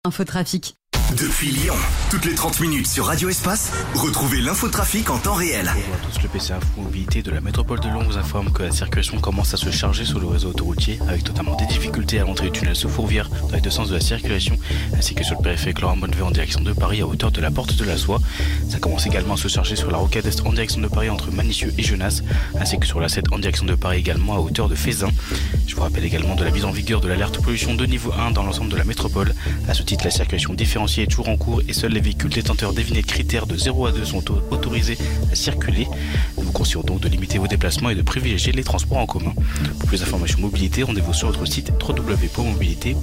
Infotrafic. Depuis Lyon, toutes les 30 minutes sur Radio Espace, retrouvez l'infotrafic en temps réel. Bonjour à tous, le PC Info Mobilité de la métropole de Lyon vous informe que la circulation commence à se charger sur le réseau autoroutier, avec notamment des difficultés à l'entrée du tunnel sous Fourvière dans les deux sens de la circulation, ainsi que sur le périphérique Laurent Bonneville en direction de Paris à hauteur de la Porte de la Soie. Ça commence également à se charger sur la rocade Est en direction de Paris entre Manicieux et Genasse, ainsi que sur la 7 en direction de Paris également à hauteur de Fézin. Je vous rappelle également de la mise en vigueur de l'alerte pollution de niveau 1 dans l'ensemble de la métropole. À ce titre, la circulation différenciée est toujours en cours et seuls les véhicules détenteurs des vignettes critères de 0 à 2 sont autorisés à circuler. Nous vous conseillons donc de limiter vos déplacements et de privilégier les transports en commun. Pour plus d'informations mobilité, rendez-vous sur notre site www.mobilité.fr.